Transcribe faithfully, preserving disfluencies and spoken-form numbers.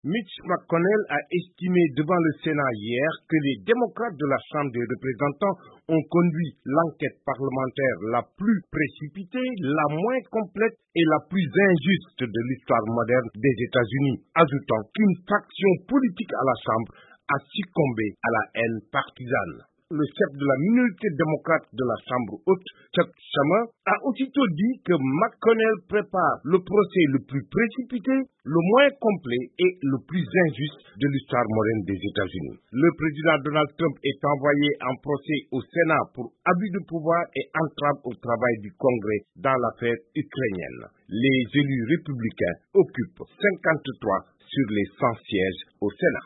Mitch McConnell a estimé devant le Sénat hier que les démocrates de la Chambre des représentants ont conduit l'enquête parlementaire la plus précipitée, la moins complète et la plus injuste de l'histoire moderne des États-Unis, ajoutant qu'une faction politique à la Chambre a succombé à la haine partisane. Le chef de la minorité démocrate de la Chambre haute, Chuck Schumer, a aussitôt dit que McConnell prépare le procès le plus précipité, le moins complet et le plus injuste de l'histoire moderne des États-Unis. Le président Donald Trump est envoyé en procès au Sénat pour abus de pouvoir et entrave au travail du Congrès dans l'affaire ukrainienne. Les élus républicains occupent cinquante-trois sur les cent sièges au Sénat.